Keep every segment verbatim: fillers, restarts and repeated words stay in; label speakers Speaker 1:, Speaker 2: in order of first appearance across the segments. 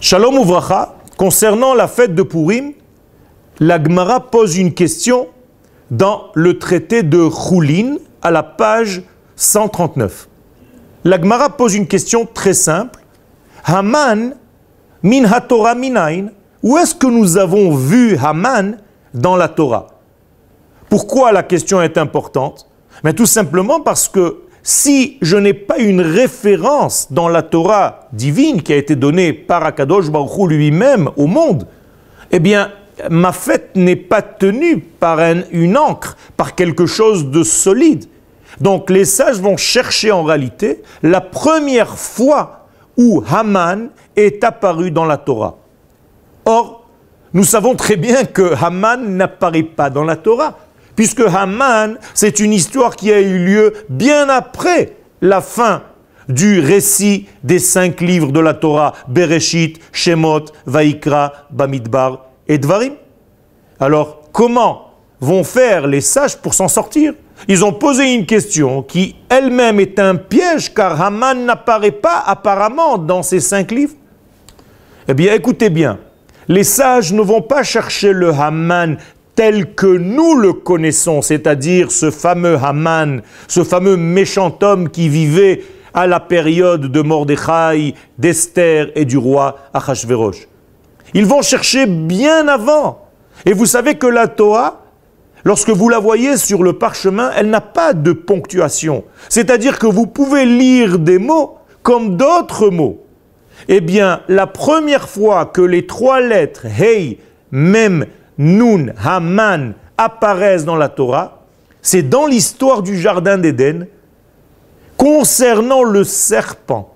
Speaker 1: Shalom Uvracha, concernant la fête de Purim, la Gemara pose une question dans le traité de Choulin, à la page cent trente-neuf. La Gemara pose une question très simple. Haman min ha-Torah minayin. Où est-ce que nous avons vu Haman dans la Torah? Pourquoi la question est importante? Mais tout simplement parce que si je n'ai pas une référence dans la Torah divine qui a été donnée par Akadosh Baruch Hu lui-même au monde, eh bien, ma fête n'est pas tenue par un, une encre, par quelque chose de solide. Donc les sages vont chercher en réalité la première fois où Haman est apparu dans la Torah. Or, nous savons très bien que Haman n'apparaît pas dans la Torah, puisque Haman, c'est une histoire qui a eu lieu bien après la fin du récit des cinq livres de la Torah, Bereshit, Shemot, Vaikra, Bamidbar et Dvarim. Alors, comment vont faire les sages pour s'en sortir? Ils ont posé une question qui elle-même est un piège, car Haman n'apparaît pas apparemment dans ces cinq livres. Eh bien, écoutez bien, les sages ne vont pas chercher le Haman tel que nous le connaissons, c'est-à-dire ce fameux Haman, ce fameux méchant homme qui vivait à la période de Mordechai, d'Esther et du roi Achashverosh. Ils vont chercher bien avant. Et vous savez que la Torah, lorsque vous la voyez sur le parchemin, elle n'a pas de ponctuation. C'est-à-dire que vous pouvez lire des mots comme d'autres mots. Eh bien, la première fois que les trois lettres Hei, Mem, Nun, Haman apparaissent dans la Torah, c'est dans l'histoire du Jardin d'Éden, concernant le serpent.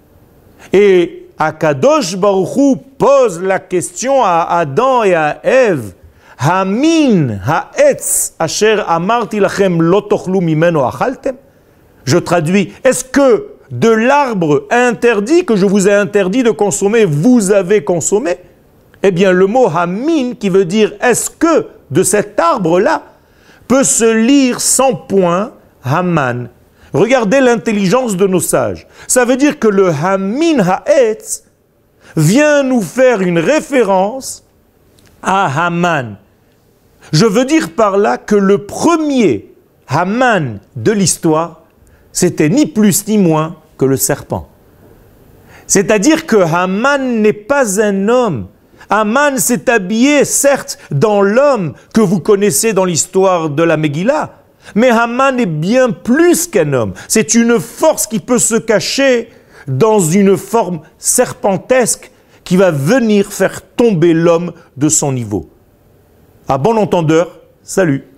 Speaker 1: Et Akadosh Baruch Hu pose la question à Adam et à Ève, Hamin ha'etz asher amarti lachem lo tochlu mimeno achaltem. Je traduis, est-ce que de l'arbre interdit que je vous ai interdit de consommer, vous avez consommé? Eh bien, le mot hamin, qui veut dire est-ce que de cet arbre-là peut se lire sans point Haman. Regardez l'intelligence de nos sages. Ça veut dire que le hamin ha'etz vient nous faire une référence à Haman. Je veux dire par là que le premier Haman de l'histoire, c'était ni plus ni moins que le serpent. C'est-à-dire que Haman n'est pas un homme. Haman s'est habillé, certes, dans l'homme que vous connaissez dans l'histoire de la Megillah, mais Haman est bien plus qu'un homme. C'est une force qui peut se cacher dans une forme serpentesque qui va venir faire tomber l'homme de son niveau. À bon entendeur, salut.